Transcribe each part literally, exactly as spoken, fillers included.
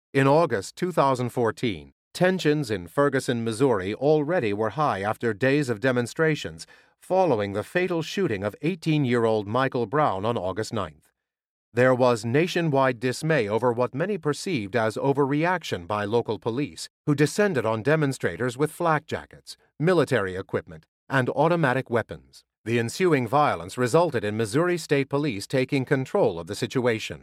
In August two thousand fourteen, tensions in Ferguson, Missouri already were high after days of demonstrations following the fatal shooting of eighteen-year-old Michael Brown on August ninth. There was nationwide dismay over what many perceived as overreaction by local police, who descended on demonstrators with flak jackets, military equipment, and automatic weapons. The ensuing violence resulted in Missouri State Police taking control of the situation.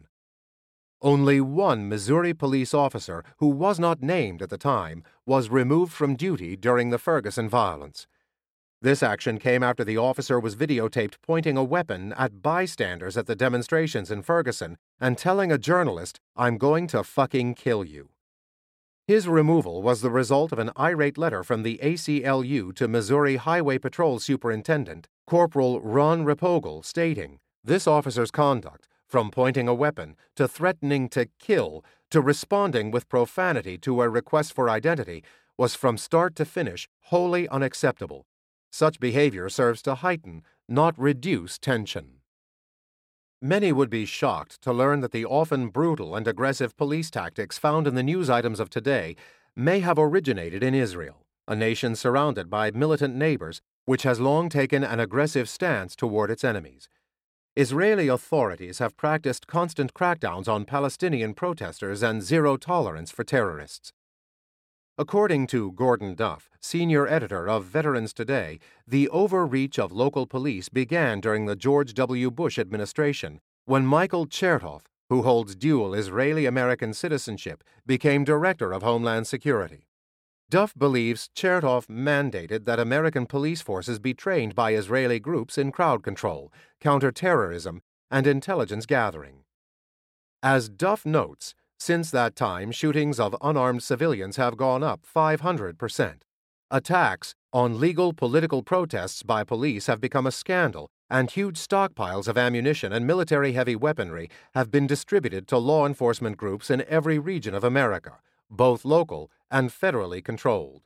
Only one Missouri police officer, who was not named at the time, was removed from duty during the Ferguson violence. This action came after the officer was videotaped pointing a weapon at bystanders at the demonstrations in Ferguson and telling a journalist, "I'm going to fucking kill you." His removal was the result of an irate letter from the A C L U to Missouri Highway Patrol Superintendent, Corporal Ron Repogel, stating, "This officer's conduct, from pointing a weapon to threatening to kill to responding with profanity to a request for identity, was from start to finish wholly unacceptable. Such behavior serves to heighten, not reduce, tension." Many would be shocked to learn that the often brutal and aggressive police tactics found in the news items of today may have originated in Israel, a nation surrounded by militant neighbors which has long taken an aggressive stance toward its enemies. Israeli authorities have practiced constant crackdowns on Palestinian protesters and zero tolerance for terrorists. According to Gordon Duff, senior editor of Veterans Today, the overreach of local police began during the George W. Bush administration, when Michael Chertoff, who holds dual Israeli-American citizenship, became Director of Homeland Security. Duff believes Chertoff mandated that American police forces be trained by Israeli groups in crowd control, counterterrorism, and intelligence gathering. As Duff notes, since that time, shootings of unarmed civilians have gone up five hundred percent. Attacks on legal political protests by police have become a scandal, and huge stockpiles of ammunition and military-heavy weaponry have been distributed to law enforcement groups in every region of America, both local and federally controlled.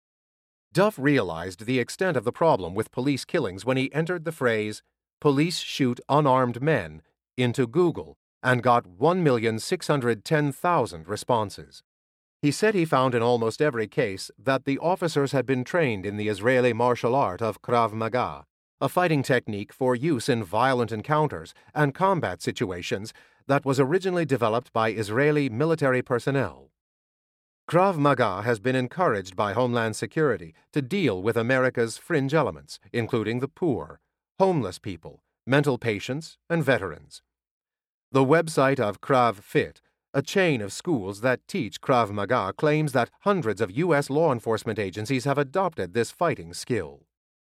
Duff realized the extent of the problem with police killings when he entered the phrase, "police shoot unarmed men," into Google and got one million six hundred ten thousand responses. He said he found in almost every case that the officers had been trained in the Israeli martial art of Krav Maga, a fighting technique for use in violent encounters and combat situations that was originally developed by Israeli military personnel. Krav Maga has been encouraged by Homeland Security to deal with America's fringe elements, including the poor, homeless people, mental patients, and veterans. The website of Krav Fit, a chain of schools that teach Krav Maga, claims that hundreds of U S law enforcement agencies have adopted this fighting skill.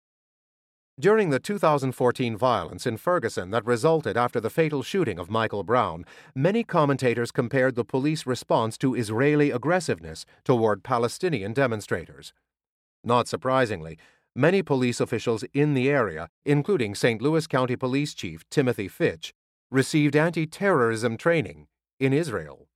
During the two thousand fourteen violence in Ferguson that resulted after the fatal shooting of Michael Brown, many commentators compared the police response to Israeli aggressiveness toward Palestinian demonstrators. Not surprisingly, many police officials in the area, including Saint Louis County Police Chief Timothy Fitch, received anti-terrorism training in Israel.